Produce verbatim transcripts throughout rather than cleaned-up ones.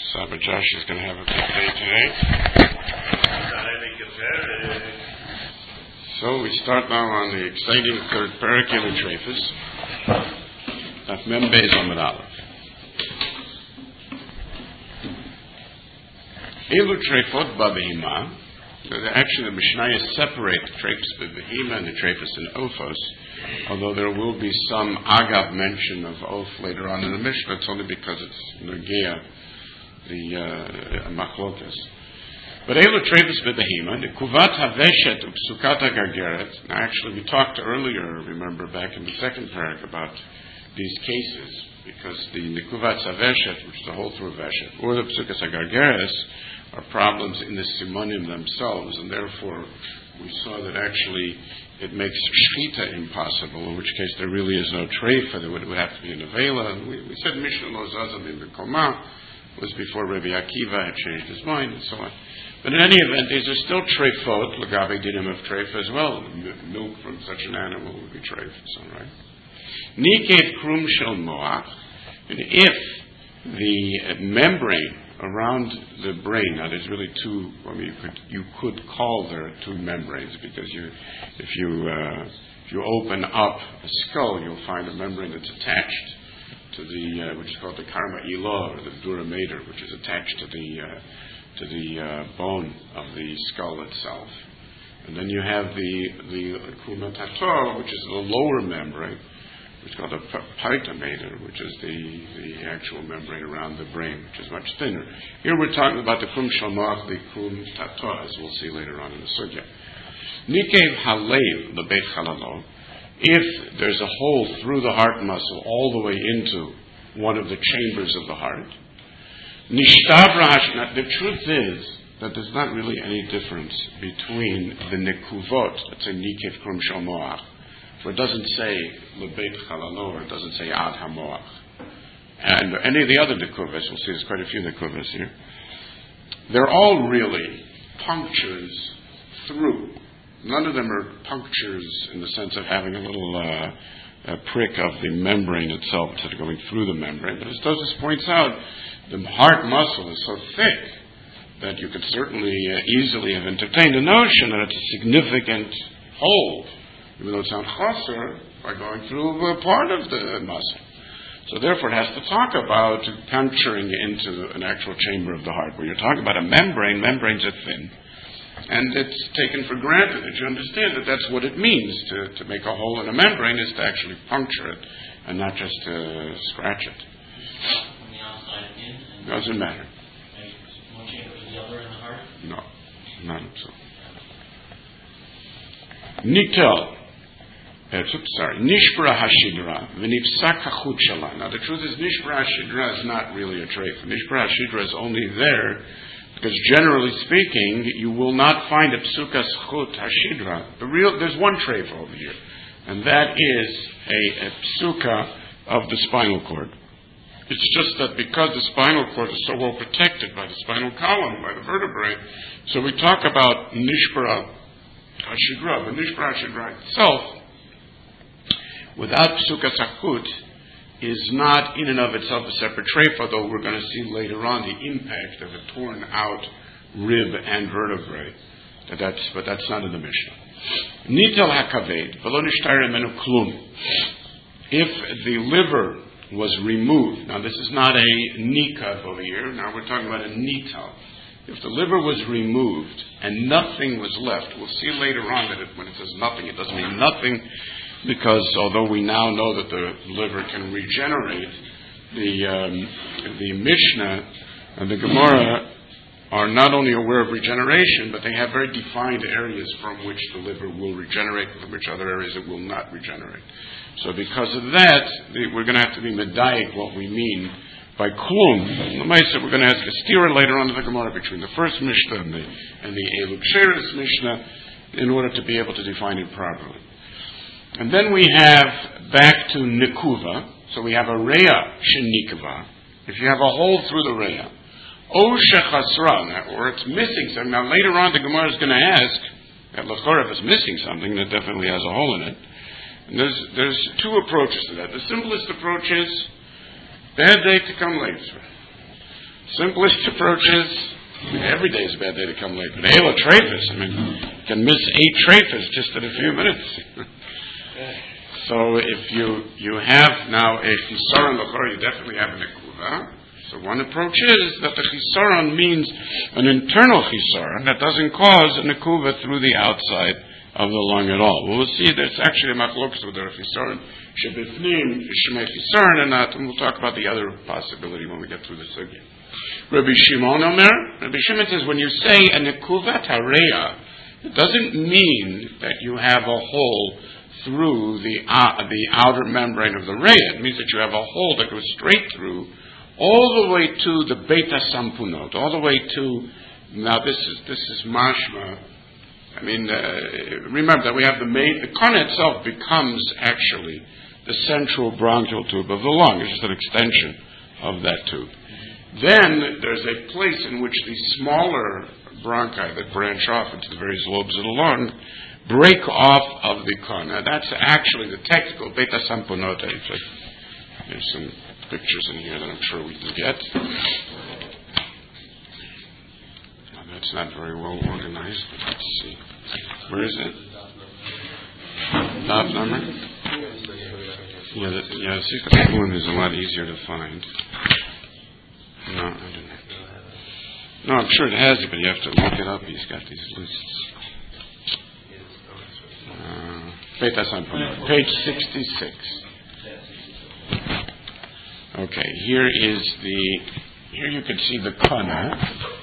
Saba Josh is going to have a good day today. So we start now on the exciting third parak in Trefus, Daf Mem Beis Amud Aleph. Elu Trefot B'Behima. Actually, the Mishnayos separate the Trefus B'Behima and the Trefus in Ophos, although there will be some agav mention of Oph later on in the Mishnah. It's only because it's Nogea, the uh, Machlokas. But Elu Trefus B'Behima, the Kuvat HaVeshet Upsukat HaGargeret. Now, actually, we talked earlier, remember, back in the second parak about these cases, because the Nekuvat HaVeshet, which is the whole through Veshet, or the Psukas HaGargeres, are problems in the Simonim themselves, and therefore we saw that actually it makes Shchita impossible, in which case there really is no treifa, there would, would have to be an Avela. And we, we said Mishnah Lo Zazam in the Koma was before Rabbi Akiva had changed his mind, and so on. But in any event, these are still treifot, Lagabe Dinim of treifa as well. M- milk from such an animal would be treif, so right? Niket Krum Shel Moach, and if the membrane around the brain, now there's really two, I mean, you could, you could call there two membranes, because you, if you, uh, if you open up a skull, you'll find a membrane that's attached to the, uh, which is called the karma ilah, or the dura mater, which is attached to the, uh, to the uh, bone of the skull itself. And then you have the, the kumatator, which is the lower membrane, which is called a paita mater, which is the, the actual membrane around the brain, which is much thinner. Here we're talking about the kum shalmach, the kum tato, as we'll see later on in the sugya. Nikev halev lebeit chalalo. If there's a hole through the heart muscle all the way into one of the chambers of the heart, nishtavra. The truth is that there's not really any difference between the nekuvot, let's say nikev kum shalmoach, where it doesn't say lebeit chalalo, or it doesn't say ad hamoach, and any of the other nekuvos, we'll see there's quite a few nekuvos here, they're all really punctures through. None of them are punctures in the sense of having a little uh, a prick of the membrane itself instead of going through the membrane. But as Tosfos points out, the heart muscle is so thick that you could certainly uh, easily have entertained the notion that it's a significant hole, even though it's not chaser, by going through a part of the muscle. So therefore it has to talk about puncturing into an actual chamber of the heart. When you're talking about a membrane, membranes are thin. And it's taken for granted that you understand that that's what it means to, to make a hole in a membrane, is to actually puncture it and not just to scratch it. From the outside in? Doesn't matter. One chamber to the other in the heart? No, not so. Nitel. Uh, sorry. Nishbra hashidra. V'nipsak hachut shala. Now the truth is, Nishbra hashidra is not really a treifa. Nishbra hashidra is only there because, generally speaking, you will not find a psukas chut hashidra. The real, there's one treifa over here, and that is a, a psuka of the spinal cord. It's just that because the spinal cord is so well protected by the spinal column, by the vertebrae, so we talk about nishbra hashidra. But nishbra hashidra itself, without psukas hachut, is not in and of itself a separate treifa, though we're going to see later on the impact of a torn out rib and vertebrae. That that's, but that's not in the Mishnah. Nitel hakaved, v'lo nishtayr menu klum. If the liver was removed, now this is not a nikav over here, now we're talking about a nitel. If the liver was removed and nothing was left, we'll see later on that it, when it says nothing, it doesn't mean nothing, because although we now know that the liver can regenerate, the um, the Mishnah and the Gemara are not only aware of regeneration, but they have very defined areas from which the liver will regenerate and from which other areas it will not regenerate. So because of that, the, we're going to have to be medayik what we mean by klum. L'maisa, we're going to ask a stira later on in the Gemara between the first Mishnah and the, and the Elu Ksheres Mishnah in order to be able to define it properly. And then we have back to nekuva. So we have a reya shenikva. If you have a hole through the reya, o shechasra, or it's missing something. Now later on, the Gemara is going to ask that l'chorah, if it's missing something, that definitely has a hole in it. And there's there's two approaches to that. The simplest approach is bad day to come later. Simplest approach is, I mean, every day is a bad day to come late. But Eila Trefus, I mean, you can miss eight Trefus just in a few minutes. So if you you have now a chisaron l'chor, you definitely have an nekuva. So one approach is that the chisaron means an internal chisaron that doesn't cause a nekuva through the outside of the lung at all. Well, we'll see there's actually a machlokus whether a chisaron shebifnim shemei chisaron or not, and we'll talk about the other possibility when we get through the sugya. Rabbi Shimon Omer, Rabbi Shimon says when you say a nekuvat hareya, it doesn't mean that you have a hole through the uh, the outer membrane of the reya. It means that you have a hole that goes straight through, all the way to the beta sampunot, all the way to. Now this is this is mashma. I mean, uh, remember that we have the main. The kana itself becomes actually the central bronchial tube of the lung. It's just an extension of that tube. Then there's a place in which the smaller bronchi that branch off into the various lobes of the lung break off of the kana. That's actually the technical beta sampunota. There's some pictures in here that I'm sure we can get. Well, that's not very well organized, but let's see. Where is it? Dot number? Yeah, the, yeah, the secret one is a lot easier to find. No, I don't know. No, I'm sure it has it, but you have to look it up. He's got these lists. Uh, Beta Sampunot, page sixty-six. Okay, here is the, here you can see the kana,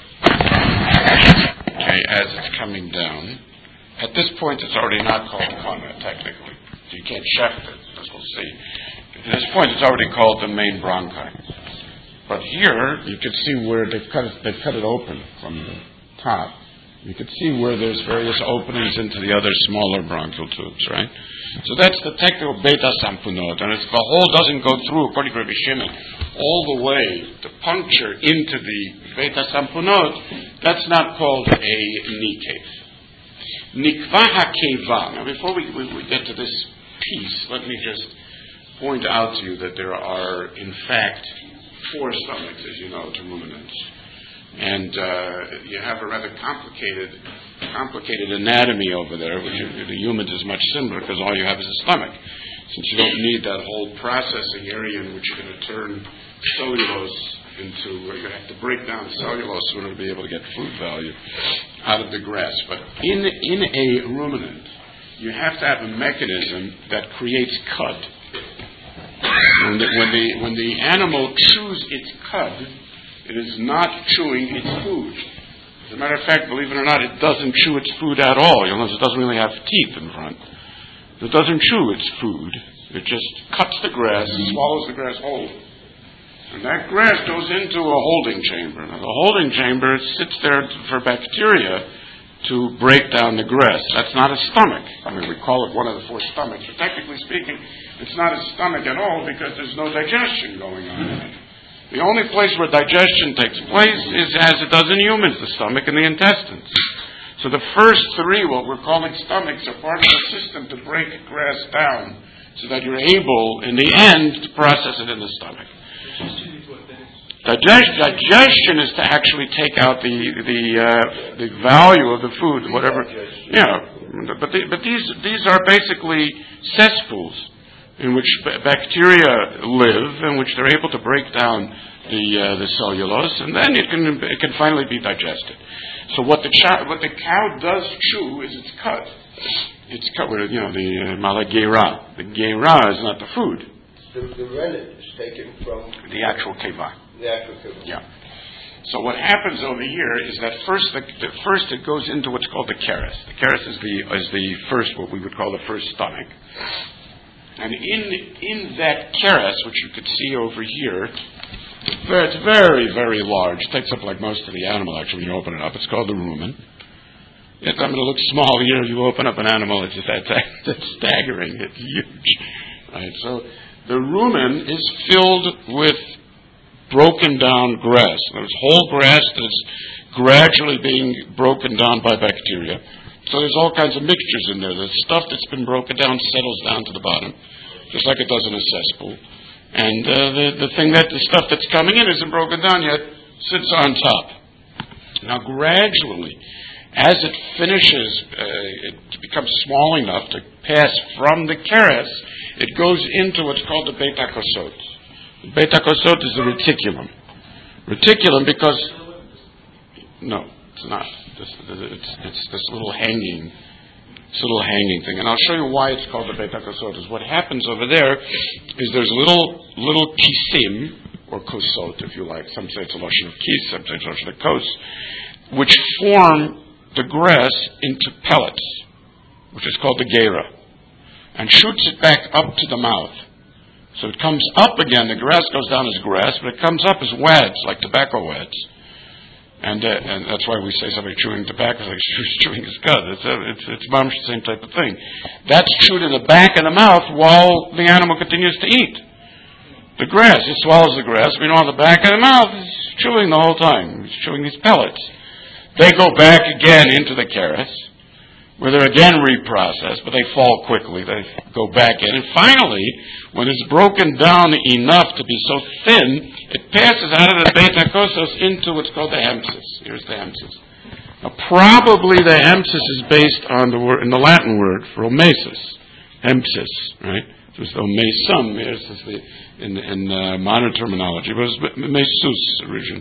okay, as it's coming down. At this point, it's already not called kana, technically. You can't check it, as we'll see. At this point, it's already called the main bronchi. But here, you can see where they've cut it, they've cut it open from the top. You can see where there's various openings into the other smaller bronchial tubes, right? So that's the technical beta sampunot. And if the hole doesn't go through, according to Rabbi Shimon, all the way to puncture into the beta sampunot, that's not called a nikef. Nikva hakeva. Now, before we, we, we get to this piece, let me just point out to you that there are, in fact, four stomachs, as you know, to ruminants. And uh, you have a rather complicated complicated anatomy over there, which the humans is much simpler because all you have is a stomach. Since you don't need that whole processing area in which you're going to turn cellulose into, where you have to break down cellulose in order to be able to get food value out of the grass. But in, in a ruminant, you have to have a mechanism that creates cud. When the, when the, when the animal chews its cud, it is not chewing its food. As a matter of fact, believe it or not, it doesn't chew its food at all. You'll notice it doesn't really have teeth in front. It doesn't chew its food. It just cuts the grass, swallows the grass whole. And that grass goes into a holding chamber. Now, the holding chamber sits there for bacteria to break down the grass. That's not a stomach. I mean, we call it one of the four stomachs, but technically speaking, it's not a stomach at all because there's no digestion going on in it. The only place where digestion takes place is as it does in humans, the stomach and the intestines. So the first three, what we're calling stomachs, are part of the system to break grass down so that you're able, in the end, to process it in the stomach. Digest, digestion is to actually take out the the uh, the value of the food, whatever. Yeah, but the, but these these are basically cesspools in which bacteria live, in which they're able to break down the uh, the cellulose, and then it can it can finally be digested. So what the chow, what the cow does chew is its cud. It's cut with, you know, the uh, malagera. The gera is not the food. The, the rennet is taken from the actual keva. The actual keva. Yeah. So what happens over here is that first, the, the first it goes into what's called the keres. The keres is the is the first, what we would call the first stomach. And in in that keres, which you could see over here, it's very, very large. It takes up like most of the animal, actually, when you open it up. It's called the rumen. It's, I mean, it looks small here. You open up an animal, it's just that's, that's staggering. It's huge. Right? So the rumen is filled with broken down grass. There's whole grass that's gradually being broken down by bacteria. So there's all kinds of mixtures in there. The stuff that's been broken down settles down to the bottom, just like it does in a cesspool. And uh, the, the thing that the stuff that's coming in isn't broken down yet, sits on top. Now, gradually, as it finishes, uh, it becomes small enough to pass from the keres, it goes into what's called the Beit HaKosot. The Beit HaKosot is the reticulum. Reticulum because... No, it's not. This, it's, it's this little hanging, this little hanging thing. And I'll show you why it's called the Beit HaKosot. Is what happens over there is there's little, little kisim, or kosot, if you like. Some say it's a lashon of kis, some say it's a lashon of kos, which form the grass into pellets, which is called the gera, and shoots it back up to the mouth. So it comes up again. The grass goes down as grass, but it comes up as wads, like tobacco wads. And uh, and that's why we say somebody chewing tobacco is like chewing his cud. It's a, it's it's the same type of thing. That's chewed in the back of the mouth while the animal continues to eat the grass. He swallows the grass. We know on the back of the mouth he's chewing the whole time. He's chewing these pellets. They go back again into the keres, where they're again reprocessed, but they fall quickly. They go back in. And finally, when it's broken down enough to be so thin, it passes out of the Beit HaKosot into what's called the hempsis. Here's the hempsis. Now, probably the hempsis is based on the word, in the Latin word for omesis. Hempsis, right? It was omesum, this is the, in, in uh, modern terminology, but it was mesus origin.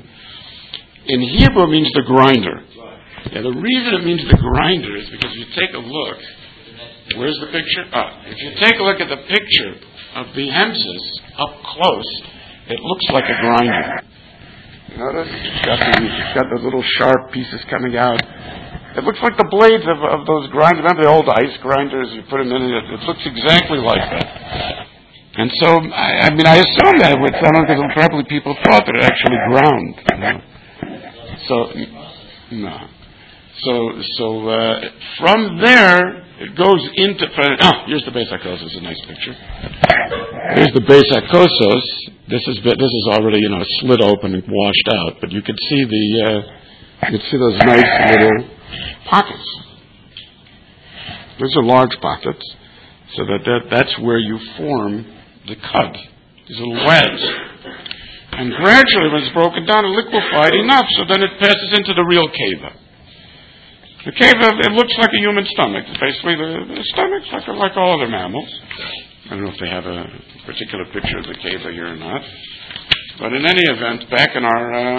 In Hebrew, it means the grinder. Yeah, the reason it means the grinder is because if you take a look, where's the picture? Ah, if you take a look at the picture of the hempsis up close, it looks like a grinder. Notice? It's got, the, it's got those little sharp pieces coming out. It looks like the blades of, of those grinders. Remember the old ice grinders? You put them in, it, it looks exactly like that. And so, I, I mean, I assume that with some because probably people thought that it actually ground. You know? So, no. So, so uh, from there, it goes into... Oh, here's the Beis HaKosot. It's a nice picture. Here's the Beis HaKosot. This is this is already, you know, slit open and washed out, but you can see the uh, you can see those nice little pockets. Those are large pockets, so that, that that's where you form the cud. These little wads. And gradually, when it's broken down and liquefied enough, so then it passes into the real keva. The keva, it looks like a human stomach. Basically, the, the stomach's like, like all other mammals. I don't know if they have a particular picture of the keva here or not. But in any event, back in our, uh,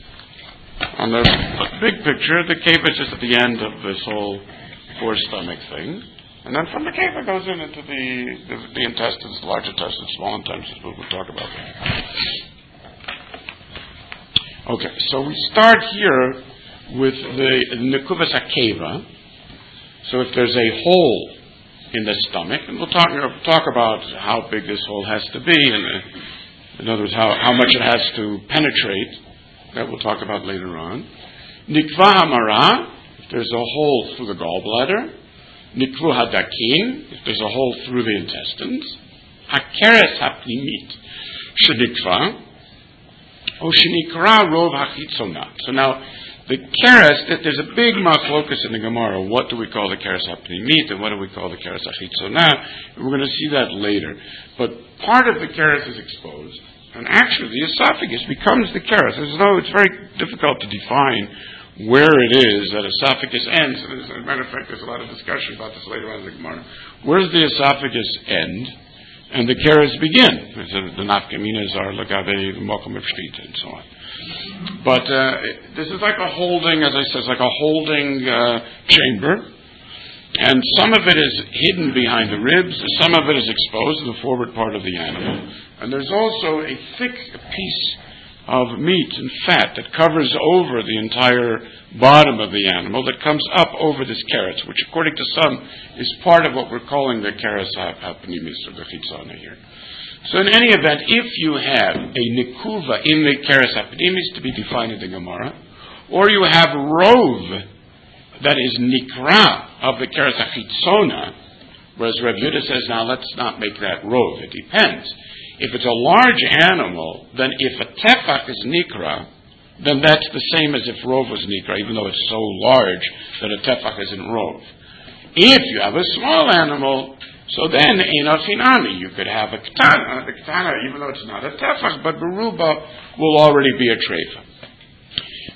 on the big picture, the keva is just at the end of this whole four-stomach thing. And then from the keva goes in into the, the, the intestines, the large intestines, small intestines. We'll, we'll talk about that. Okay, so we start here with the nekuvas hakeva. So if there's a hole in the stomach, and we'll talk talk about how big this hole has to be, and uh, in other words, how, how much it has to penetrate. That we'll talk about later on. Nikva hamara, if there's a hole through the gallbladder. Nikvu hadakim, if there's a hole through the intestines. Hakeres hapnimit shenikva. Oshinikra rov hachitzona. So now, the keres, there's a big machlokus in the Gemara. What do we call the keres hapnimit, and what do we call the keres hachitzona? And we're going to see that later. But part of the keres is exposed, and actually the esophagus becomes the keres. As though it's very difficult to define where it is that esophagus ends. As a matter of fact, there's a lot of discussion about this later on in the Gemara. Where does the esophagus end? And the keres begin. The nafkaminas are lagave mokum epshtita and so on. But uh, this is like a holding, as I said, it's like a holding uh, chamber. And some of it is hidden behind the ribs. Some of it is exposed in the forward part of the animal. And there's also a thick piece of meat and fat that covers over the entire bottom of the animal that comes up over this keres, which according to some is part of what we're calling the keres hapnimis, or the chitzona here. So in any event, if you have a nikuva in the keres hapnimis to be defined in the Gemara, or you have rov that is nikra of the keres hachitzona, whereas Rav Yehuda says, now let's not make that rov, it depends. If it's a large animal, then if a tefach is nikra, then that's the same as if rov was nikra, even though it's so large that a tefach isn't rov. If you have a small animal, so then in a finami you could have a ketana, the ketana, even though it's not a tefach, but beruba will already be a treifa.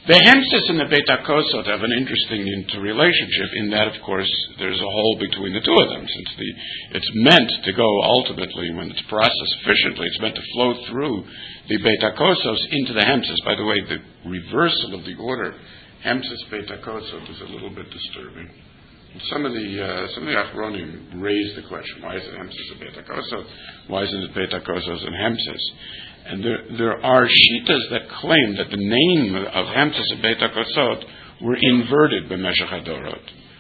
The Hemses and the Beit HaKosot have an interesting interrelationship in that, of course, there's a hole between the two of them, since the it's meant to go ultimately, when it's processed efficiently, it's meant to flow through the Beit HaKosos into the Hemses. By the way, the reversal of the order, Hemses Beit HaKosot, is a little bit disturbing. Some of the uh, some of the Achronim raise the question: why is it Hemses and Beit HaKosot? Why isn't it Beit HaKosos and Hemses? And there there are shitas that claim that the name of Hemses and Beit HaKosot were inverted by Meshech HaDorot,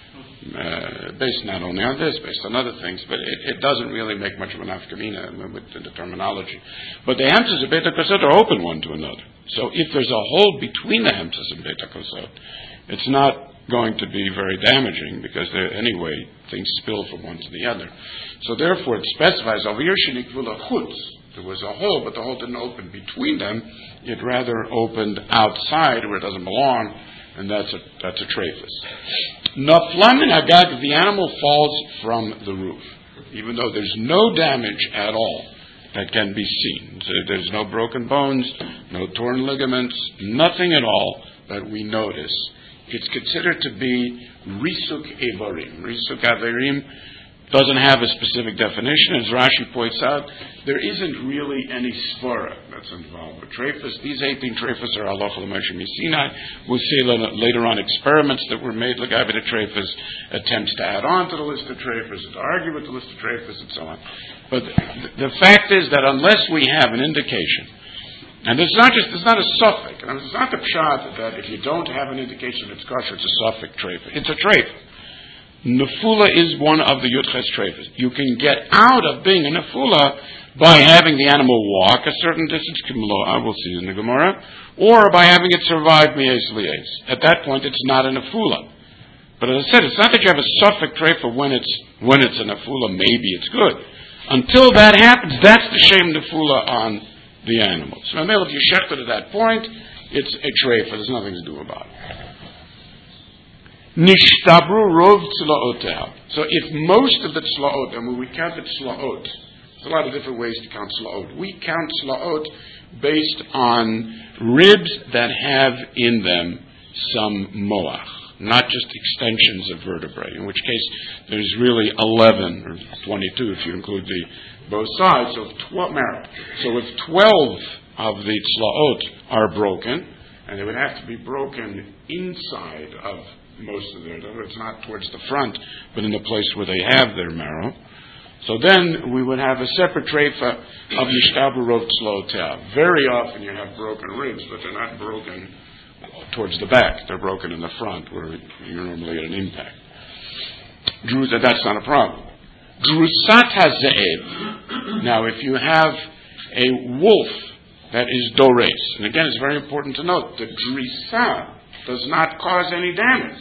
uh, based not only on this, based on other things, but it, it doesn't really make much of an afkamina with the terminology. But the Hemses and Beit HaKosot are open one to another. So if there's a hole between the Hemses and Beit HaKosot, it's not going to be very damaging, because anyway things spill from one to the other. So therefore it specifies over here shenikvula chutz. There was a hole, but the hole didn't open between them. It rather opened outside where it doesn't belong, and that's a that's a trephus. Naflam min hagag, the animal falls from the roof, even though there's no damage at all that can be seen. So there's no broken bones, no torn ligaments, nothing at all that we notice. It's considered to be risuk evarim. Risuk evarim doesn't have a specific definition. As Rashi points out, there isn't really any svara that's involved with trephus. These eighteen trephus are halacha l'Moshe Sinai. We'll see later on experiments that were made l'gabe the trephus, attempts to add on to the list of trephus, to argue with the list of trephus, and so on. But the, the fact is that unless we have an indication, and it's not just, it's not a suffix. I mean, it's not the pshat that if you don't have an indication it's kosher, it's a suffix trephus. It's a trephus. Nefula is one of the Yudches trephus. You can get out of being a nefula by having the animal walk a certain distance, I will see in the Gemara, or by having it survive mi'ez li'ez. At that point, it's not a nefula. But as I said, it's not that you have a suffix trephus when it's when it's a nefula, maybe it's good. Until that happens, that's the shem nefula on the animal. So if you shecht it at that point, it's a trephus. There's nothing to do about it. Nishtabru rov tzlaotel. So if most of the tzlaot, and when we count the tzlaot, there's a lot of different ways to count tzlaot. We count tzlaot based on ribs that have in them some moach, not just extensions of vertebrae, in which case there's really eleven, or twenty-two if you include the both sides, so twelve marrow. So if twelve of the tzlaot are broken, and they would have to be broken inside of most of their, it's not towards the front, but in the place where they have their marrow. So then we would have a separate treifa of Yishtabu Rov Tzlotel. Very often you have broken ribs, but they're not broken towards the back. They're broken in the front, where you're normally at an impact. Drusa, that's not a problem. Drusat HaZe'ev. Now, if you have a wolf that is dores, and again, it's very important to note, the drisa does not cause any damage.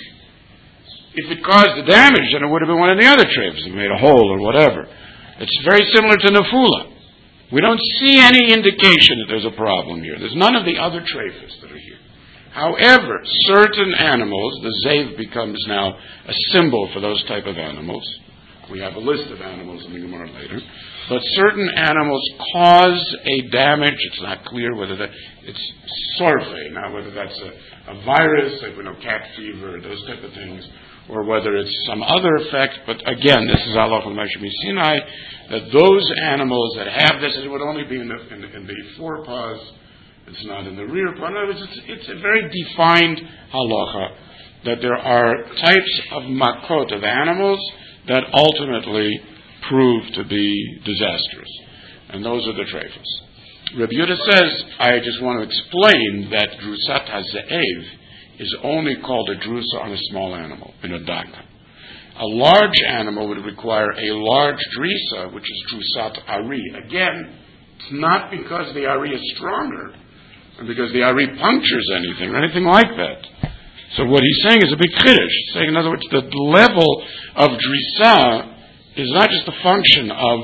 If it caused the damage, then it would have been one of the other trephus. It made a hole or whatever. It's very similar to nefula. We don't see any indication that there's a problem here. There's none of the other trephus that are here. However, certain animals, the zev becomes now a symbol for those type of animals. We have a list of animals in the Gemara later. But certain animals cause a damage. It's not clear whether that it's sorfe, now whether that's a, a virus, like we know cat fever, those type of things, or whether it's some other effect. But again, this is halacha l'Moshe Sinai, that those animals that have this, it would only be in the, in the, in the forepaws. It's not in the rear paw. In other words, it's, it's a very defined halacha that there are types of makot, of animals, that ultimately prove to be disastrous. And those are the trephus. Rabbi Yehuda says, I just want to explain that drusat haze'ev is only called a drusa on a small animal, in a daka. A large animal would require a large drisa, which is drusat ari. Again, it's not because the ari is stronger, and because the ari punctures anything, or anything like that. So what he's saying is a big chiddush. He's saying, in other words, the level of drisa is not just a function of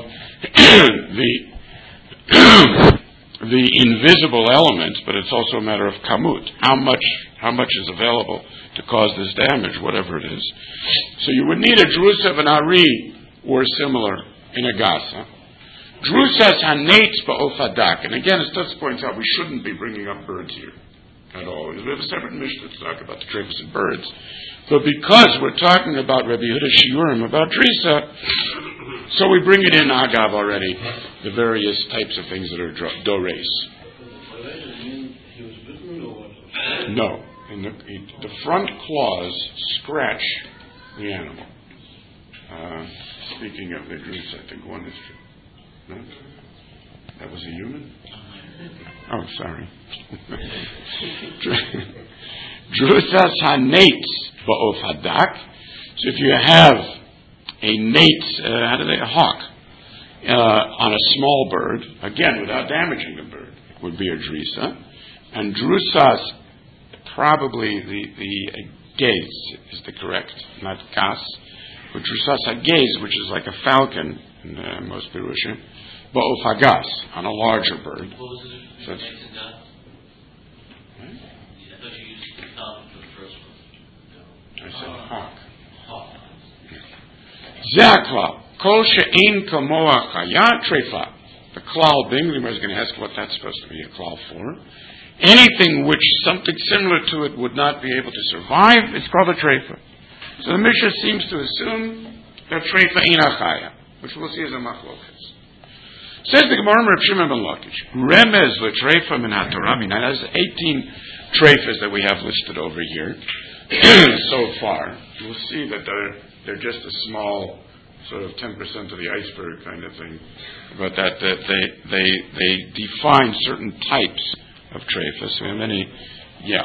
the the invisible elements, but it's also a matter of kamut. How much how much is available to cause this damage, whatever it is. So you would need a drusa of an ari or similar in a gasa. Drusas hanetz ba'ofadak. And again, as Tus points out, we shouldn't be bringing up birds here. at all. We have a separate Mishnah to talk about the treifas and birds. But because we're talking about Rabbi Yehuda Shiurim, about Drisa, so we bring it in Agav already, the various types of things that are dores. No. In the, the front claws scratch the animal. Uh, speaking of the Drisa, I think one is true. No? That was a human? Oh, sorry. Drusas hanates ba'of hadak. So if you have a nate, uh, how do they, a hawk, uh, on a small bird, again, without damaging the bird, would be a drisa. And drusas, probably the, the gaze is the correct, not gas. But drusas hagaze, which is like a falcon in uh, most Perushim, ba'of hagas, on a larger bird. What was it? So Next to God? I thought you used the top for the first one. I said hawk. Hawk. Zakla, kol she'ein kamoa chaya treifa. The klal being, the Gemara is going to ask what that's supposed to be a klal for. Anything which something similar to it would not be able to survive, it's called a treifa. So the Mishnah seems to assume that treifa ain't a chaya, which we'll see as a machlokas. Says the Gemara, Reb Shimon ben Lakish, remez l'treifa min haTorah minayin. That's eighteen treifas that we have listed over here so far. We'll see that they're they're just a small, sort of ten percent of the iceberg kind of thing, but that, that they they they define certain types of treifas. We have many, yeah,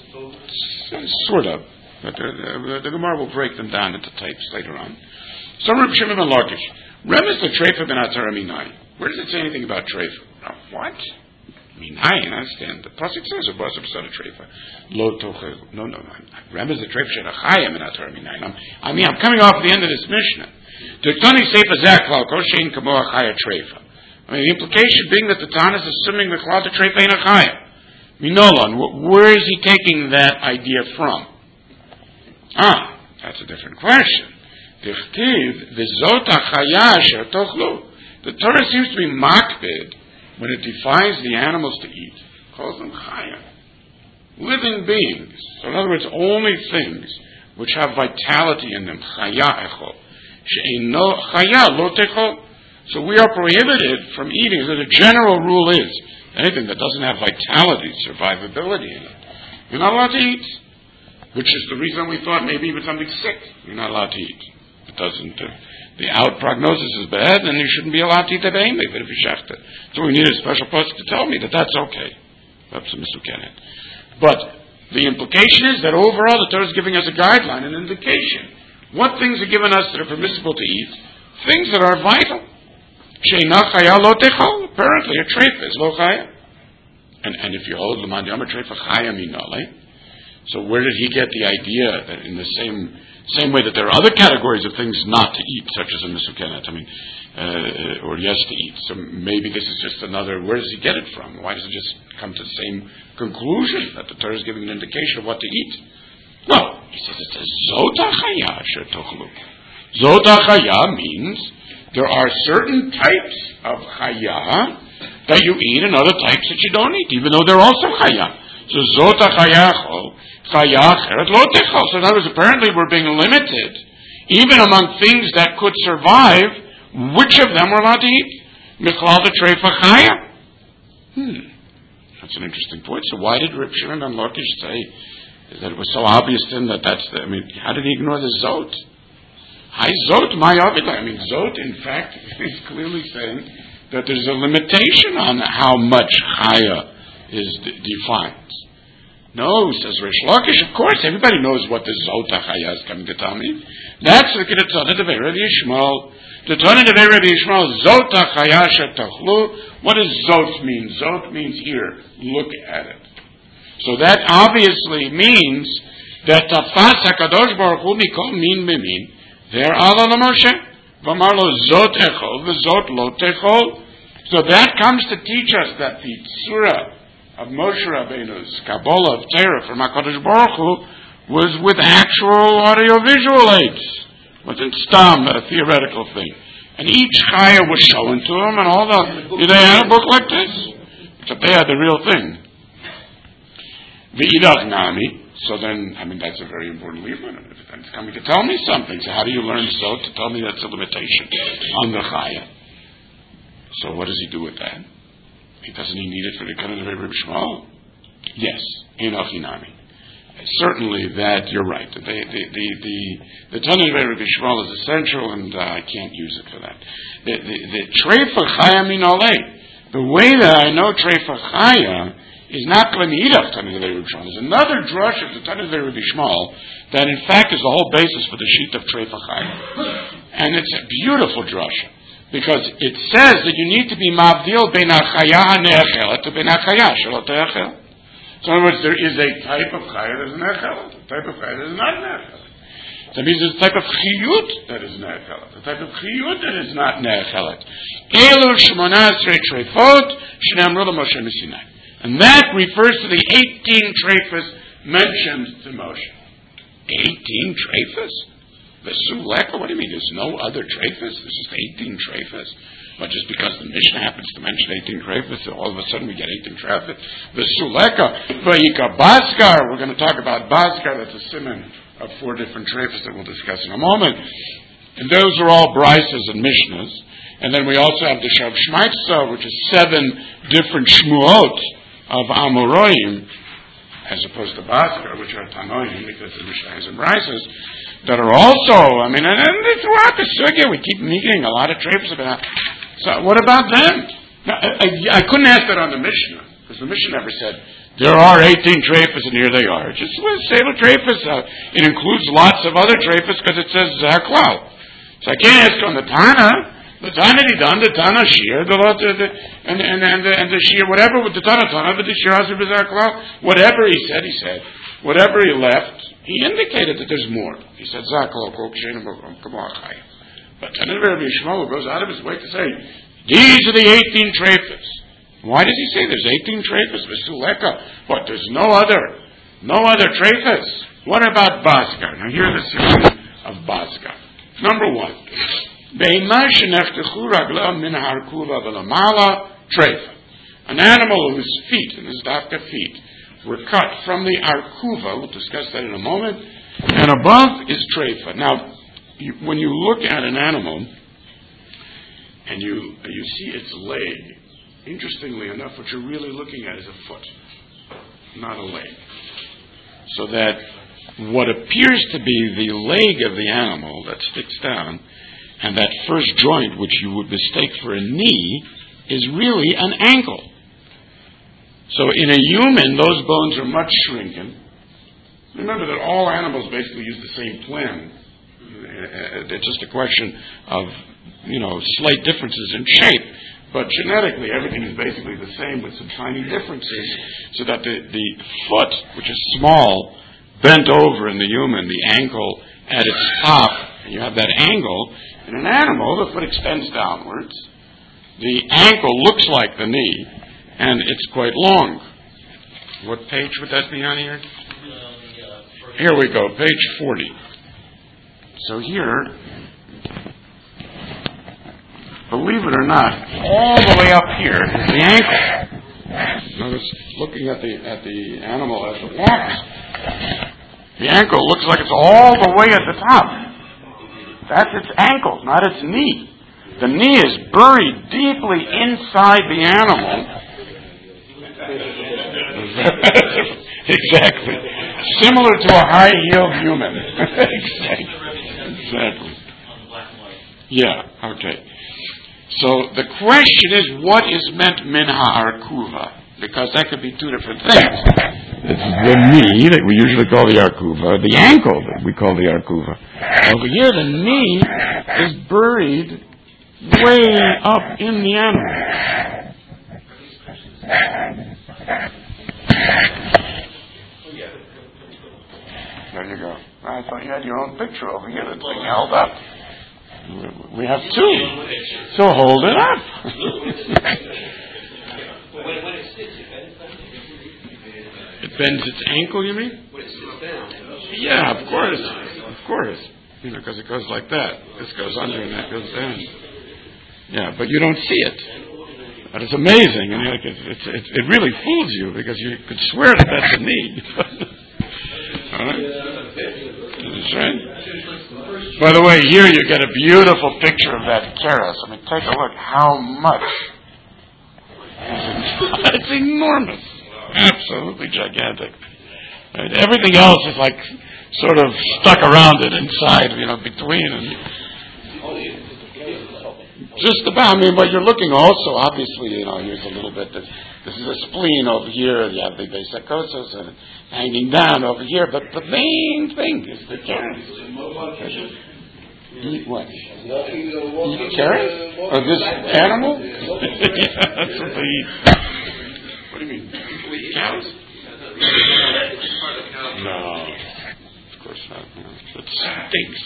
sort of. But the, the, the Gemara will break them down into types later on. So Reb Shimon ben Lakish, remez l'treifa min haTorah minayin. Where does it say anything about treifa? Uh, what? Minayin, I understand. The pasuk says a basar b'sad treifa. Lo tochel. No, no, no. Remember the treifa shedachayim in haTorah minayin. I mean, I'm coming off the end of this Mishnah. T'tani seifa zaklal kol shein kamo achaya treifa. I mean, the implication being that the Tana is assuming the klal to treifa in achaya. Minolon, where is he taking that idea from? Ah, that's a different question. Dichtiv v'zot achaya asher tochlu. The Torah seems to be makbid when it defines the animals to eat. It calls them chaya. Living beings. So in other words, only things which have vitality in them. Chaya echol. She'eino chaya lo techol. So we are prohibited from eating. So the general rule is, anything that doesn't have vitality, survivability in it, you're not allowed to eat. Which is the reason we thought maybe even something sick, you're not allowed to eat. It doesn't... Uh, The out prognosis is bad, and you shouldn't be allowed to eat the behemoth if you shechted. So we need a special person to tell me that that's okay. That's a misukenet. But the implication is that overall the Torah is giving us a guideline, an indication. What things are given us that are permissible to eat? Things that are vital. She'eina chaya lo techol. Apparently a treifa is lo chaya. And, and if you hold l'man yom a treifa chaya minale, so where did he get the idea that in the same same way that there are other categories of things not to eat, such as a misukenet, I mean, uh, or yes to eat. So maybe this is just another, where does he get it from? Why does it just come to the same conclusion that the Torah is giving an indication of what to eat? Well, he says it's a zot hachaya asher tochlu. Zot hachaya means there are certain types of chaya that you eat and other types that you don't eat, even though they're also chaya. So zot hachaya chol. So in other words, apparently we're being limited, even among things that could survive, which of them we're allowed to eat? Michlal the treifa chaya. Hmm. That's an interesting point. So why did Reb Shimon ben Lakish say that it was so obvious then that that's the, I mean, how did he ignore the zot? Hi zot, my avila. I mean, zot, in fact, is clearly saying that there's a limitation on how much chaya is d- defined. No, says Rish Lakish, of course, everybody knows what the Zot HaChaya is coming to tell me. That's the Kedatana Devei Rabbi Yishmael. The Tana Devei Rabbi Yishmael, Zot HaChaya Shetachlu. What does Zot mean? Zot means here, look at it. So that obviously means that Tafas HaKadosh Baruch Hu Mikol Min Mimin, Ver Ala LaMoshe, V'amar Lo Zot Echol, V'Zot Lo Techol. So that comes to teach us that the Tzura of Moshe Rabbeinu's Kabbalah of Torah from HaKadosh Baruch Hu was with actual audio-visual aids. It wasn't stam, a theoretical thing. And each chaya was shown to him, and all the... Did they have a book like this? Except they had the real thing. V'idach nami. So then, I mean, that's a very important limit. It's coming to tell me something. So how do you learn so to tell me that's a limitation on the chaya? So what does he do with that? He doesn't he need it for the Tanna Devei Rabbi Shmuel? Yes, Enoch Inami. Certainly that you're right. The the the the, the Tanna Devei Rabbi Shmuel is essential, and uh, I can't use it for that. The the, the Treifa Chaya Min Olei. The way that I know Treifa Chaya is not going to eat up Tanna Devei Rabbi Shmuel. There's another drush of the Tanna Devei Rabbi Shmuel that, in fact, is the whole basis for the sheet of Treifa Chaya, and it's a beautiful drush. Because it says that you need to be mavdil ben achaya ne'echelet to ben achaya shelo te'echel. So in other words, there is a type of chaya that is ne'echelet, a type of chaya that is not ne'echelet. That means there's a type of chiyut that is ne'echelet, a type of chiyut that is not ne'echelet. Elu shmona esrei treifot shne'amru l'Moshe Sinai. And that refers to the eighteen treifas mentioned to Moshe. Eighteen treifas? Vesuleka? What do you mean? There's no other treifas? There's just eighteen treifas? But just because the Mishnah happens to mention eighteen treifas, so all of a sudden we get eighteen treifas. Vesuleka, Vayika Baskar. We're going to talk about Baskar. That's a siman of four different treifas that we'll discuss in a moment. And those are all Brisas and Mishnahs. And then we also have the Shav Shmaitza, which is seven different Shmuot of Amoraim, as opposed to Baskar, which are Tanoim, because the Mishnah has and Brisas, that are also, I mean, and, and throughout the sugya, we keep meeting a lot of treifas about. So, what about them? Now, I, I couldn't ask that on the Mishnah, because the Mishnah never said, there are eighteen treifas, and here they are. It just was Seder treifas. Uh, it includes lots of other treifas, because it says Zaklal. So I can't ask on the Tana. The Tana Didan, the Tana Shir, the, the, the, and, and, and, the, and the Shir, whatever, with the Tana Tana, but the Shir Hazir B'Zaklal, whatever he said, he said. Whatever he left, he indicated that there's more. He said, Zaklo, but Tanna Devei Rabbi Shmuel goes out of his way to say, these are the eighteen treifas. Why does he say there's eighteen treifas? Vesuleka. What, there's no other, no other treifas? What about Baskar? Now here's the series of Baskar. Number one, an animal whose feet, and his dafka feet, were cut from the arkuva. We'll discuss that in a moment. And above is treifa. Now, you, when you look at an animal and you you see its leg, interestingly enough, what you're really looking at is a foot, not a leg. So that what appears to be the leg of the animal that sticks down, and that first joint, which you would mistake for a knee, is really an ankle. So in a human, those bones are much shrinking. Remember that all animals basically use the same plan. It's just a question of, you know, slight differences in shape. But genetically, everything is basically the same with some tiny differences. So that the, the foot, which is small, bent over in the human, the ankle at its top, and you have that angle. In an animal, the foot extends downwards. The ankle looks like the knee, and it's quite long. What page would that be on here? Here we go, page forty. So here, believe it or not, all the way up here is the ankle. Notice, looking at the at the animal as it walks, the ankle looks like it's all the way at the top. That's its ankle, not its knee. The knee is buried deeply inside the animal. Exactly. Similar to a high-heeled human. Exactly. Exactly. Yeah, okay. So the question is, what is meant min ha'arkuva? Because that could be two different things. It's the knee that we usually call the arkuva, the ankle that we call the arkuva. Over here, the knee is buried way up in the animal. There you go. I thought you had your own picture over here that's being held up. We have two. So hold it up. It bends its ankle, you mean? Yeah, of course. Of course. You know, because it goes like that. This goes under and that goes down. Yeah, but you don't see it. But it's amazing, and like, it's, it's, it's, it really fools you because you could swear that that's a knee. All right? That's right. By the way, here you get a beautiful picture of that keres. I mean, take a look how much. It's enormous. Absolutely gigantic. Right? Everything else is like sort of stuck around it inside, you know, between and just about. I mean, but you're looking also, obviously, you know, here's a little bit. This, this is a spleen over here. You have the vesicosis and hanging down over here. But the main thing is the keres. Eat what? Eat keres? Or this animal? Yeah, that's what they eat. What do you mean? Cows? No, of course not. No. It stinks.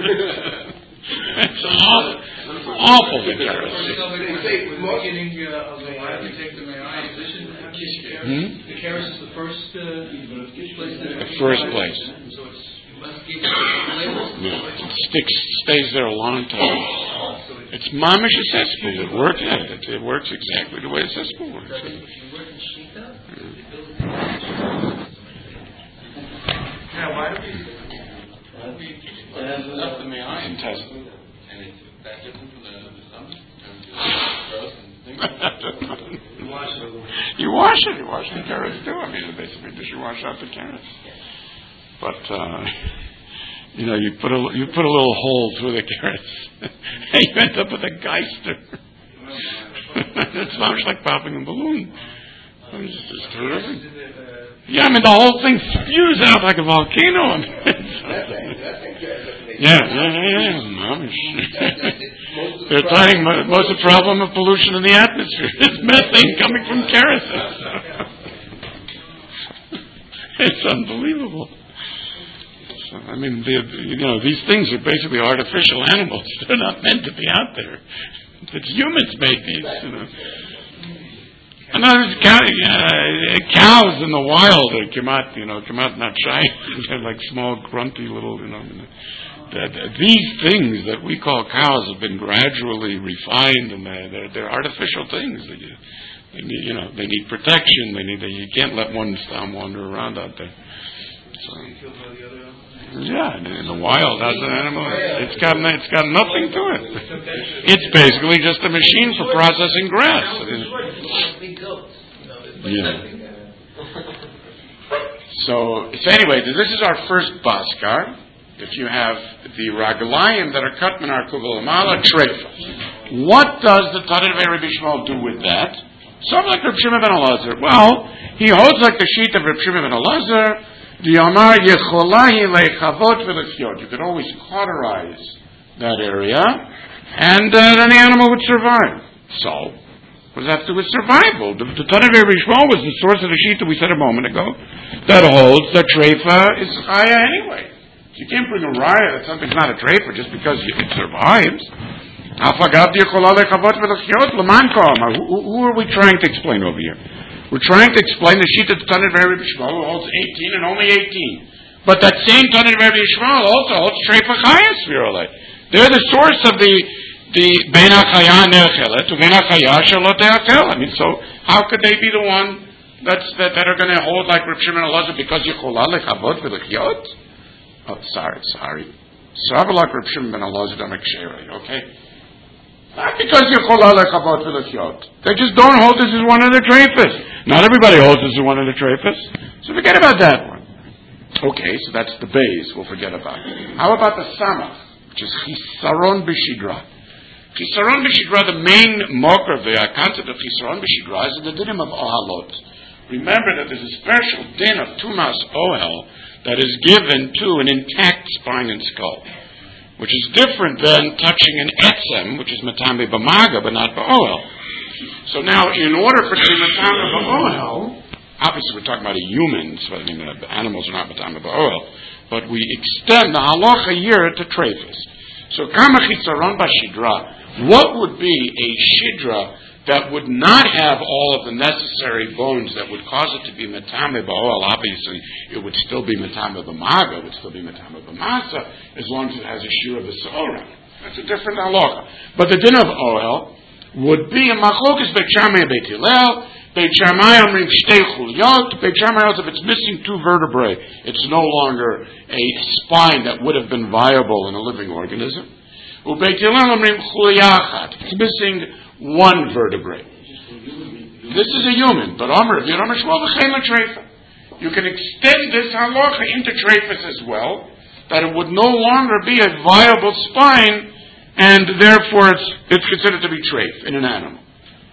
It's awful. It's awful, the keres. Beginning of the life, you take the Me'ai position. The keres is the first place. The first place. So it's must give labels. Yeah. It sticks, stays there a long time. It's mamish a cesspool. It works. Yeah, it, it works exactly the way a cesspool works. If you work in Shita, now why do we? Why do we? Up the Me'ai. Intestine. And it's that different from the, the stomach? You wash it. You wash it. You wash the carrots too. I mean, basically, just you wash out the carrots. But uh, you know, you put a you put a little hole through the carrots, and you end up with a geyser. It's much like popping a balloon. It's just terrific. Yeah, I mean, the whole thing spews out like a volcano. Yeah, yeah, yeah, yeah. Mamish. They're talking about most of the problem of pollution in the atmosphere is methane coming from kerosene. It's unbelievable. So, I mean, the, you know, these things are basically artificial animals. They're not meant to be out there. It's humans made these, you know. And there's cow, uh, cows in the wild. They come out, you know, come out not shy. They're like small, grunty little, you know. That, uh, these things that we call cows have been gradually refined, and they're, they're, they're artificial things. That you, they need, you know, they need protection. They need. They, you can't let one stom wander around out there. So, yeah, in the wild, as an animal, it's got it's got nothing to it. It's basically just a machine for processing grass. Yeah. So, so anyway, this is our first Bhaskar. If you have the Raglayim that are cut minar kuvalamala treifa, what does the Tanit of Rabbi Shmuel do with that? Something like Reb Shimon ben Elazar. Well, he holds like the sheet of Reb Shimon ben Elazar. The Yomar Yecholahi Leichavot V'Lechyot. You could always cauterize that area, and uh, then the animal would survive. So, what does that have to do with survival? The, the Tanit of Rabbi Shmuel was the source of the sheet that we said a moment ago that holds that treifa is chaya anyway. You can't bring a raya that something's not a treifa just because it survives. Who, who are we trying to explain over here? We're trying to explain the sheet of the Tanit of Rabbi Shmuel who holds eighteen and only eighteen. But that same Tanit of Rabbi Shmuel also holds treifa chaya svirole. They're the source of the the ben hachaya ne'achelet to ben hachaya shelo te'achel. I mean, so how could they be the one that's that, that are going to hold like Reb Shimon Elazar because yichola lechavot v'lechyot? Oh, sorry, sorry. Savalak Reb Shimon ben Elazar d'Ameksheri, okay? Not because yichola lechavot v'lechyot. They just don't hold this as one of the treifas. Not everybody holds this as one of the treifas. So forget about that one. Okay, so that's the base. We'll forget about it. How about the samach, which is chisaron b'shidra? Chisaron b'shidra, the main mocker of the concept of chisaron b'shidra is in the dinim of ohalot. Remember that there's a special din of tumas ohel that is given to an intact spine and skull, which is different than touching an etzem, which is matame b'maga, but not ba'ohel. So now, in order for it to be matame ba'ohel, obviously we're talking about a human, so I mean the animals are not matame ba'ohel, but we extend the halacha here to treifas. So kama chisaron b'shidra, what would be a shidra that would not have all of the necessary bones that would cause it to be matame ba'ohel? Obviously, it would still be matame b'maga, it would still be matame b'masa, as long as it has a shir of the sa'ora. That's a different halacha. But the din of ohel would be a machlokas Beit Shammai and Beit Hillel. Beit Shammai omrim shtei chuliot. Beit Shammai also, if it's missing two vertebrae, it's no longer a spine that would have been viable in a living organism. Ubeit Hillel omrim chuliyachat. It's missing one vertebrae. This is a human, but Omer, you You can extend this halacha into treifas as well, that it would no longer be a viable spine, and therefore it's it's considered to be treif in an animal.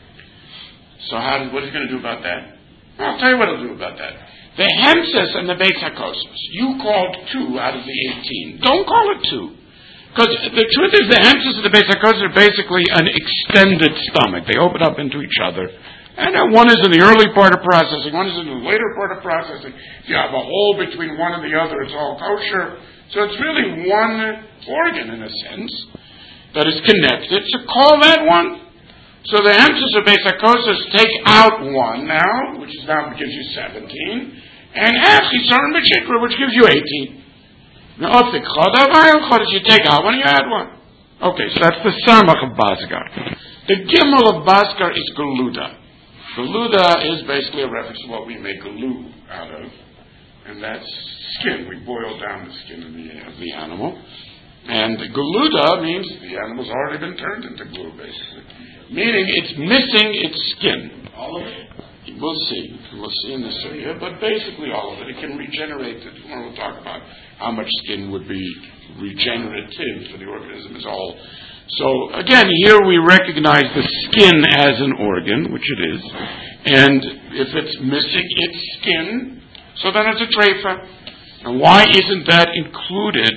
So how does, what is he going to do about that? I'll tell you what he'll do about that. The hemses and the Beis HaKosos, you called two out of the eighteen. Don't call it two. Because the truth is the hemses and the Beis HaKosos are basically an extended stomach. They open up into each other. And uh, one is in the early part of processing, one is in the later part of processing. If you have a hole between one and the other, it's all kosher. So it's really one organ, in a sense, that is connected. So call that one. So the hemses of Beis HaKosos take out one now, which is now gives you seventeen, and add chisaron b'shikra, which gives you eighteen. Now, if you take out one, you add one. Okay, so that's the samach of Basgar. The gimel of Basgar is galuda. Galuda is basically a reference to what we make glue out of, and that's skin. We boil down the skin of the, of the animal. And galuda means the animal's already been turned into glue, basically. Meaning it's missing its skin. All of it? We'll see. We'll see in this area, but basically all of it. It can regenerate. Tomorrow we'll talk about how much skin would be regenerative for the organism as a whole. So, again, here we recognize the skin as an organ, which it is, and if it's missing its skin, so then it's a treifa. And why isn't that included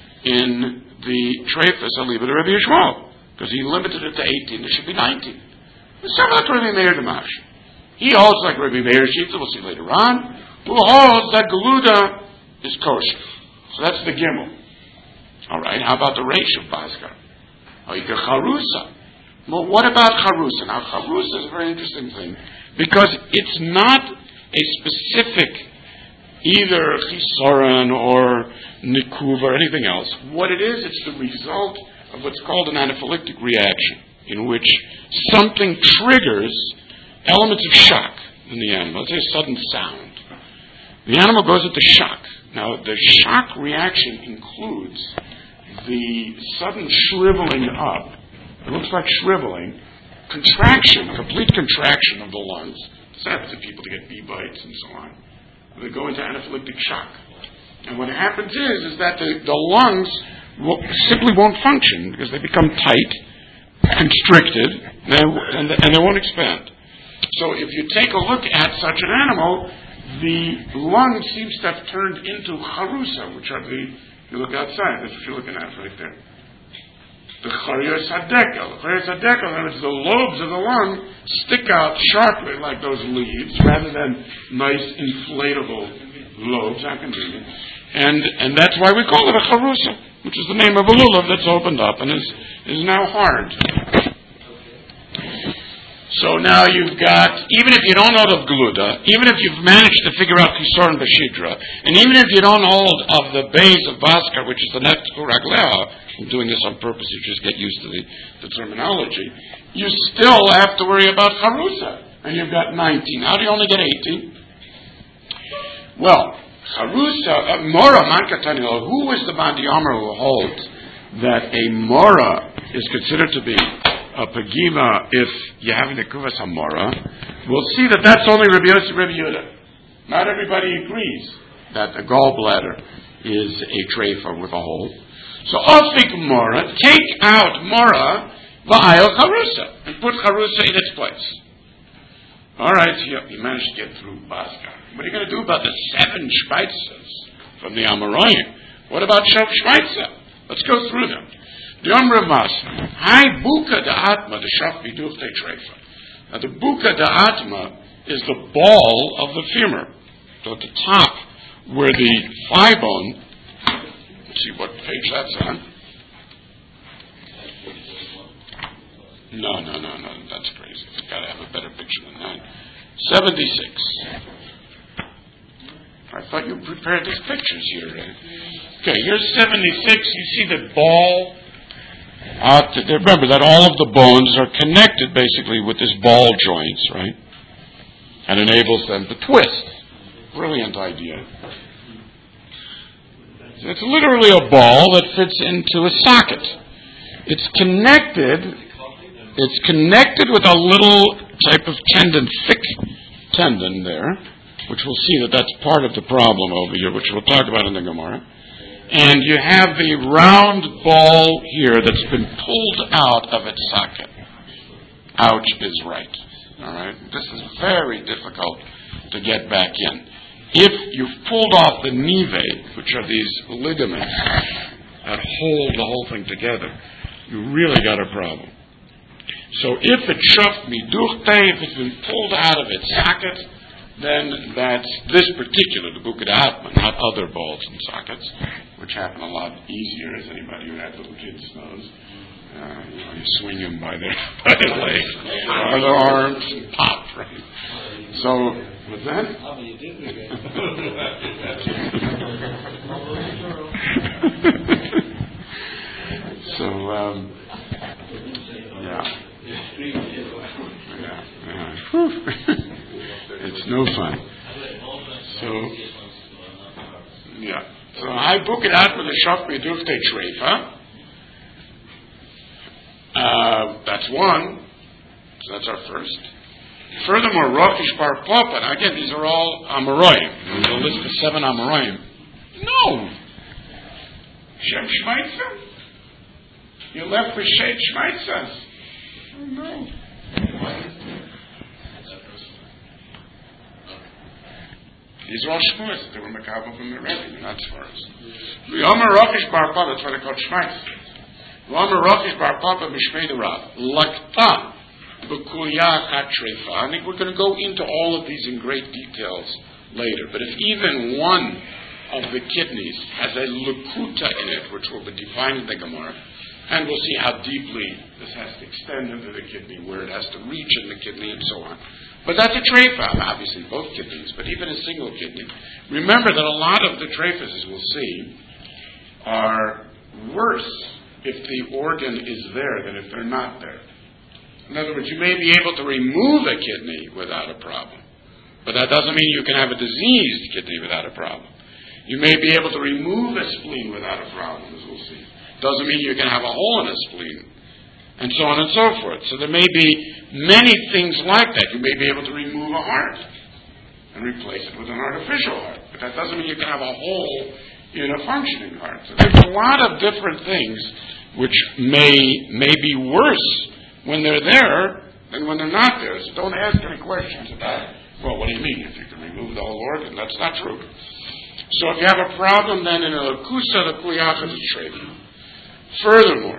in the treifas aliba to Rabbi Yishmael? Because he limited it to eighteen, it should be nineteen. It's not like Rabbi Meir Damash. He holds like Rabbi Meir Shitza, we'll see later on, who holds that galuda is kosher. So that's the gimel. All right, how about the reish of Basgar? Oh, you got charusa. Well, what about charusa? Now, charusa is a very interesting thing because it's not a specific either chisaron or nikuv or anything else. What it is, it's the result of what's called an anaphylactic reaction, in which something triggers elements of shock in the animal. Let's say a sudden sound. The animal goes into shock. Now, the shock reaction includes the sudden shriveling up, it looks like shriveling, contraction, complete contraction of the lungs. This happens to people to get bee bites and so on. They go into anaphylactic shock. And what happens is, is that the, the lungs will, simply won't function because they become tight, constricted, and, and they won't expand. So if you take a look at such an animal, the lung seems to have turned into charusa, which are the, if you look outside, that's what you're looking at right there. The chariyos hadekel. The chariyos hadekel, in other words, the lobes of the lung stick out sharply like those leaves, rather than nice inflatable lobes. How convenient. And and that's why we call it a charusa, which is the name of a lulav that's opened up and is, is now hard. So now you've got, even if you don't know the gluda, even if you've managed to figure out chisaron b'shidra, and even if you don't hold of the base of Basgar, which is the neftu ragleha, I'm doing this on purpose, you just get used to the, the terminology, you still have to worry about charusa, and you've got nineteen. How do you only get eighteen? Well, charusa, uh, mora mankatanil, who is the Bandi Omer who holds that a mora is considered to be a pagima if you're having the kuvas hamora? We'll see that that's only Rabbi Yossi, Rabbi Yehuda. Not everybody agrees that a gallbladder is a treifa with a hole. So ofik mora, take out mora v'ayel charusa and put charusa in its place. All right, so you, you managed to get through Basgar. What are you going to do about the seven shvaitzas from the Amoraim? What about Shav Shvaitza? Let's go through them. The Amr Mas, Hai Buka da Atma, the Shaf Biduch Te Treifa. Now the Buka da Atma is the ball of the femur. So at the top, where the thigh bone, let's see what page that's on. No, no, no, no, that's crazy. I've got to have a better picture than that. seventy-six. I thought you prepared these pictures here. Okay, here's seventy-six. You see the ball Uh, to, remember that all of the bones are connected basically with this ball joints, right? And enables them to twist. Brilliant idea. It's literally a ball that fits into a socket. It's connected. It's connected with a little type of tendon, thick tendon there, which we'll see that that's part of the problem over here, which we'll talk about in the Gemara. And you have the round ball here that's been pulled out of its socket. Ouch is right. All right. This is very difficult to get back in. If you've pulled off the nive, which are these ligaments that hold the whole thing together, you really got a problem. So if it's shuft miduchte, if it's been pulled out of its socket, then that's this particular, the Bukad Atma, not other balls and sockets, which happen a lot easier, as anybody who had little kids knows. Uh, you know, you swing them by their, by their legs or their arms and pop, right? So, what's that? so, um, yeah. Yeah, yeah. It's no fun. So, yeah. So I book it out with the shop medufte treifa. Uh, that's one. So that's our first. Furthermore, Rokish Bar Papa. Now again, these are all Amoraim. There's a list of seven Amoraim. No. Shem Shmaitza? You left with Shem Shmaitza? Oh, no. These are all Shmuas that they were Makabel from the Rebbe, not Sfaras. V'yomer Rokish Bar Papa, that's why they call Shmaitza. V'yomer Rokish Bar Papa Mishmei the Rav. Lakta. I think we're going to go into all of these in great details later. But if even one of the kidneys has a lukuta in it, which will be defined in the Gemara, and we'll see how deeply this has to extend into the kidney, where it has to reach in the kidney, and so on. But that's a treifa, obviously, both kidneys, but even a single kidney. Remember that a lot of the treifas, as we'll see, are worse if the organ is there than if they're not there. In other words, you may be able to remove a kidney without a problem, but that doesn't mean you can have a diseased kidney without a problem. You may be able to remove a spleen without a problem, as we'll see. Doesn't mean you can have a hole in a spleen, and so on and so forth. So there may be many things like that. You may be able to remove a heart and replace it with an artificial heart, but that doesn't mean you can have a hole in a functioning heart. So there's a lot of different things which may may be worse when they're there than when they're not there. So don't ask any questions about, well, what do you mean? If you can remove the whole organ, that's not true. So if you have a problem, then in a lakusa, the kuyachas is treifa. Furthermore,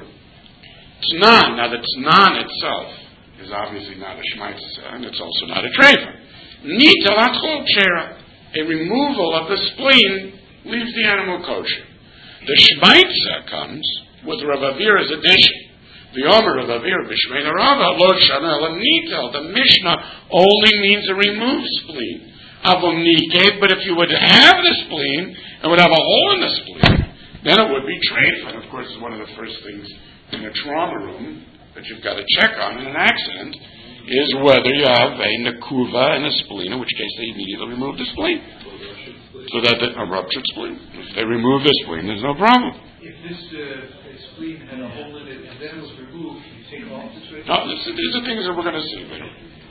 tznan, now the tznan itself is obviously not a shmaitza, and it's also not a treifa. Nita lachol chera, a removal of the spleen leaves the animal kosher. The shmaitza comes with Rav Avira's addition. The Omer of Avir B'Shmei Rava Lo Shana Nitel. The Mishnah only means a removed spleen. Avon Nike, but if you would have the spleen and would have a hole in the spleen, then it would be treifa. And of course, it's one of the first things in a trauma room that you've got to check on in an accident is whether you have a nakuva and a spleen, in which case they immediately remove the spleen. So that the, a ruptured spleen. If they remove the spleen, there's no problem. If this uh, spleen had a hole in it and then was removed, can you take off the spleen? No, this, these are things that we're going to see later.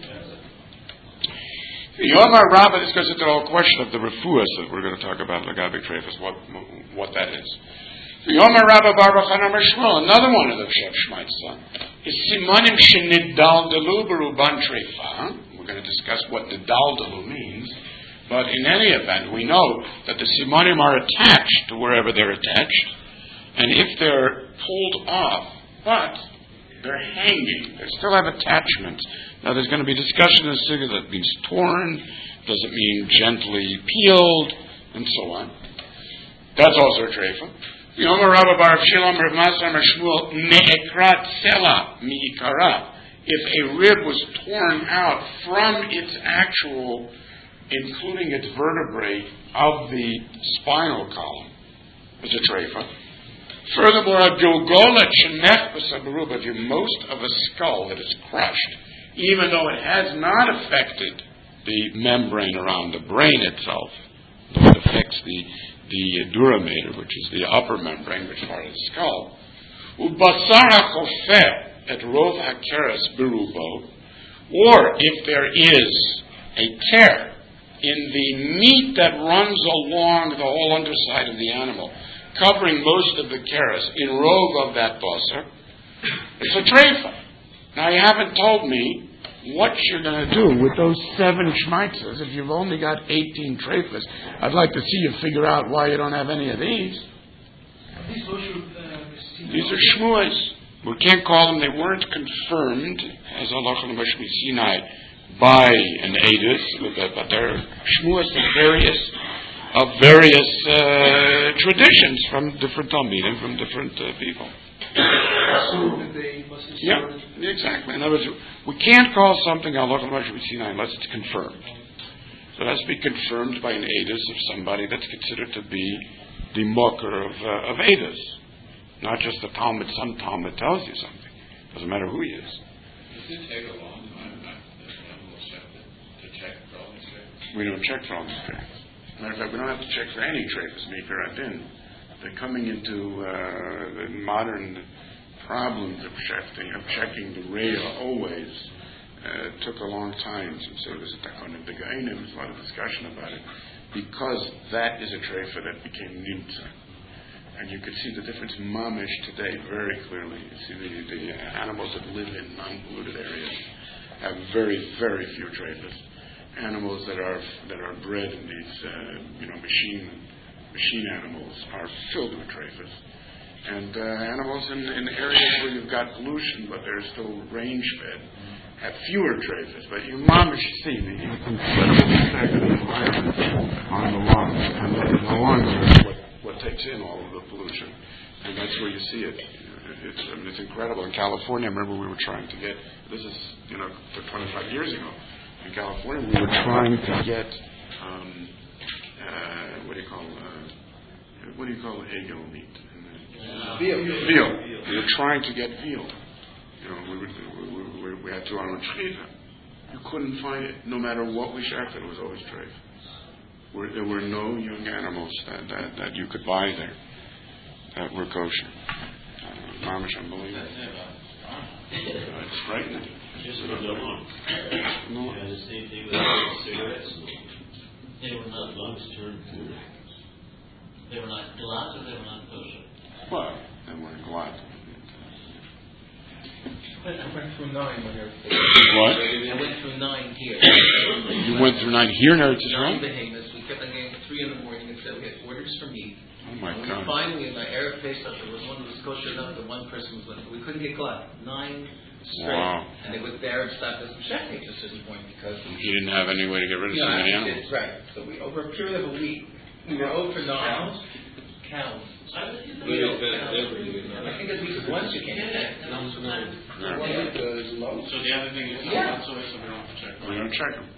The Yomar Rabbah discusses the whole question of the refuahs that we're going to talk about, Lagabi Treifas, what what that is. The Yomar Rabbah Baruch Hanam Shmuel, another one of the Shev Shmaitza, is Simonim Shenidaldalu Beruban Treifa. We're going to discuss what Nidaldalu means. But in any event, we know that the Simonim are attached to wherever they're attached. And if they're pulled off, but they're hanging, they still have attachment. Now there's going to be discussion in Suga that means torn, does it mean gently peeled, and so on. That's also a treifa. The Omer Rabba Bar Shilom Rav Masar Shmuel Ne'ekrat Sela Mi'ikara. If a rib was torn out from its actual, including its vertebrae of the spinal column, is a treifa. Furthermore, a gilgolet shenech b'sabaru, but you most of a skull that is crushed, even though it has not affected the membrane around the brain itself, though it affects the the dura mater, which is the upper membrane, which is part of the skull. Ubasar hakofer et rov hakeres berubo, or if there is a tear in the meat that runs along the whole underside of the animal, covering most of the keres in rov of that basar, it's a treifa. Now you haven't told me what you're going to do with those seven shmaitzes if you've only got eighteen treifas. I'd like to see you figure out why you don't have any of these. These uh, These are shmuas. We can't call them, they weren't confirmed as halacha l'mashmi Sinai by an edus, but they're shmuas of various of various uh, traditions from different talmidim, from different uh, people. Yeah, exactly. In other words, we can't call something halacha l'mashmi Sinai unless it's confirmed. So it has to be confirmed by an edus of somebody that's considered to be the mocker of uh, of edus. Not just the Talmud, some Talmud tells you something. Doesn't matter who he is. Does it take a long time to check for all these treifas? We don't check for all these treifas. Matter of fact, we don't have to check for any treifas, Meker Adin. They're coming into uh, the modern problems of checking, of checking the Reya always. Uh, it took a long time. So there was a Takon of the Gainim, there was a lot of discussion about it. Because that is a treifa that became Nimtza. And you could see the difference in mamish today very clearly. You see the, the animals that live in non-polluted areas have very, very few treifas. Animals that are that are bred in these, uh, you know, machine machine animals are filled with treifas. And uh, animals in, in areas where you've got pollution, but they're still range-fed, have fewer treifas. But you mamish see the incredible effect of the environment on the lungs, and the, the lungs are what what takes in all of the pollution, and that's where you see it. It's, I mean, it's incredible. In California, I remember we were trying to get, this is, you know, twenty-five years ago, in California, we were trying to get, um, uh, what do you call, uh, what do you call egel meat? Veal. Veal. We were trying to get veal. You know, we, would, we, we, we had to on a You couldn't find it. No matter what we checked, it was always treif. Where there were no young animals that, that, that you could buy there that were kosher. Uh, Mamish, unbelievable. Uh, it's frightening. Just for the long. No. Yeah, the same thing with cigarettes. They were not lungs turned to. They were not glass or they were not kosher. Well, they weren't glad. I went through nine when you're. What? I went through nine here. You went through nine here in Eretz Nine Yisrael? behemoths. We kept on getting three in the morning and said we had orders for meat. Oh my and God. Finally, in my Erev Pesach, there was one that was kosher enough that one person was like, we couldn't get glad. Nine straight. Wow. And they would there and stopped us from checking at a certain point because. He didn't have any way to get rid of so Yeah, many I animals. did, right. So we, over a period of a week, we were over nine. Cows. I was in the We middle. don't- I think at least once you can get it. And also not. Yeah. One with the lungs. So the other thing is, Yeah. so we don't have to check. We don't check them.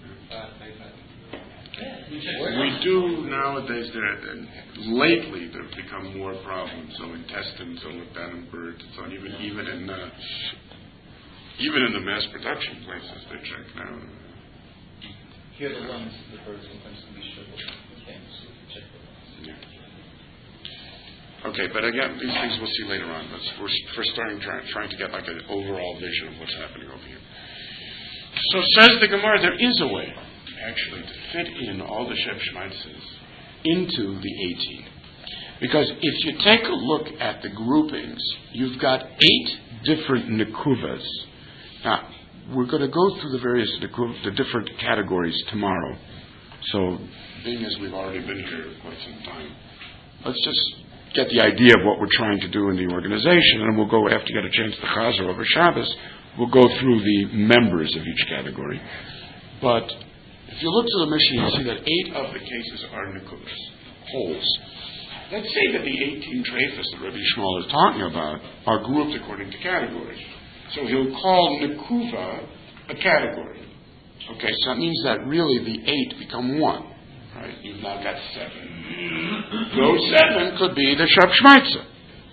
We checked We do nowadays. There, lately, there have become more problems. So intestines are looked at in birds. So even even in uh, even in the mass production places, they check now. Here the lungs, the birds sometimes can be shriveled. You can't check the lungs. Yeah. Okay, but again, these things we'll see later on. But we're first starting try, trying to get like an overall vision of what's happening over here. So says the Gemara, there is a way actually to fit in all the Sheb Shmaitzes into the eighteen. Because if you take a look at the groupings, you've got eight different nekuvas. Now, we're going to go through the various nekuv, the different categories tomorrow. So, being as we've already been here quite some time, let's just get the idea of what we're trying to do in the organization, and we'll go, after you get a chance to Chazer over Shabbos, we'll go through the members of each category. But if you look to the Mishnah, you see that eight of the cases are nekuvas, holes. Let's say that the eighteen treifas that Rabbi Shmuel is talking about are grouped according to categories. So he'll call nekuva a category. Okay, so that means that really the eight become one. Right? You've now got seven. Those seven could be the Sheb Shmaitza.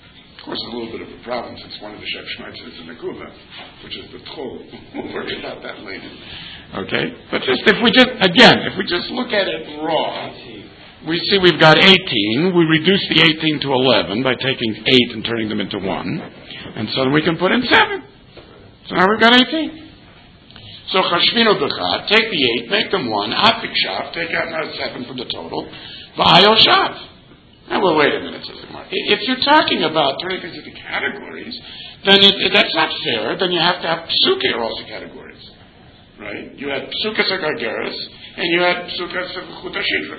Of course, it's a little bit of a problem since one of the Shep Shmaitzes is in the Kuva, which is the Tchol. We'll worry about that later. Okay? But just if we just, again, if we just look at it raw, we see we've got eighteen. We reduce the eighteen to eleven by taking eight and turning them into one. And so then we can put in seven. So now we've got eighteen. So Chashvinu B'chad, take the eight, make them one. Afik Shav, take out now seven from the total. V'ayol Shav. Now, well, wait a minute, says the Gemara. If you're talking about turning things into categories, then it, it, that's not fair. Then you have to have psuke are also categories, right? You had psukas agargeres, and you had psukas chutashidra.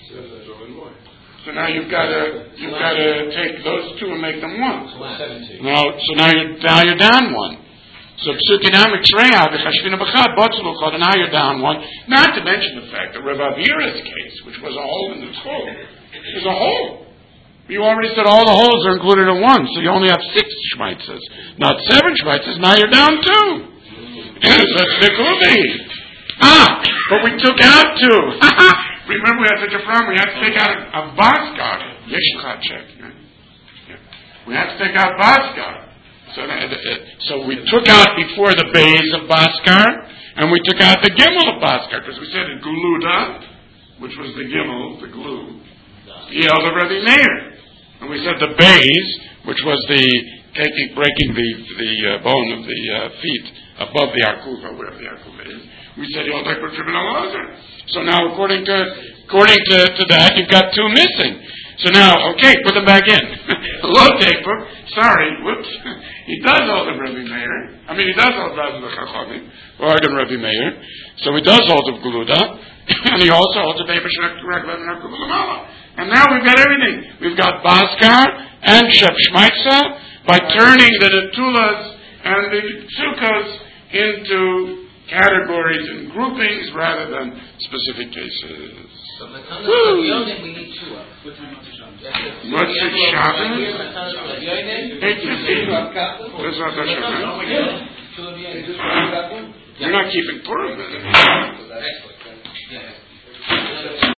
So now you've got to you've got to take those two and make them one. Now, so now you're now you're down one. So psukinam mitzreya v'chashvina b'chad botzluchot, and now you're down one. Not to mention the fact that Rav Avira's case, which was a hole in the Tchol, is a hole. You already said all the holes are included in one, so you only have six shmaitzes, not seven shmaitzes. Now you're down two. That's Nikubi. Ah, but we took out two. Remember, we had such a problem. We had to take out a, a Baskar. Yeshchat check. Yeah. We had to take out Baskar. So, uh, so we took out before the base of Baskar, and we took out the Gimel of Baskar, because we said in Guluda, which was the Gimel, the glue, Yel of Rabbi Meir. And we said the base, which was the taking, breaking the the uh, bone of the uh, feet above the Arkuva, wherever the Arkuva is, we said Yel Dekor Tribunal Lazar. So now, according to according to, to that, you've got two missing. So now, okay, put them back in. Low taper, sorry, whoops. He does hold of Rabbi Meir. I mean, he does hold of the Chachamim, Oregon Rabbi Meir. So he does hold of Guluda, and he also holds of Eber Shek Raglan and Arkuva Lamala. And now we've got everything. We've got Baskar and Shep Shmaitza by turning the Netulas and the Tzukas into categories and groupings rather than specific cases. So Matana we need two of. What's it, Shabbos? eight fifteen. You're not keeping Purim then. Excellent. Yeah.